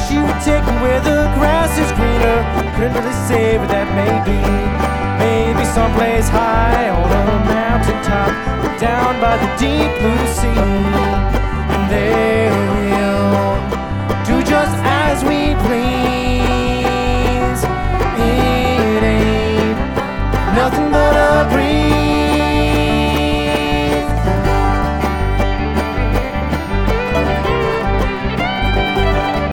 you take me where the grass is greener. Couldn't really say where that may be. Maybe someplace high on a mountaintop, down by the deep blue sea. And there we'll do just as we please. It ain't nothing but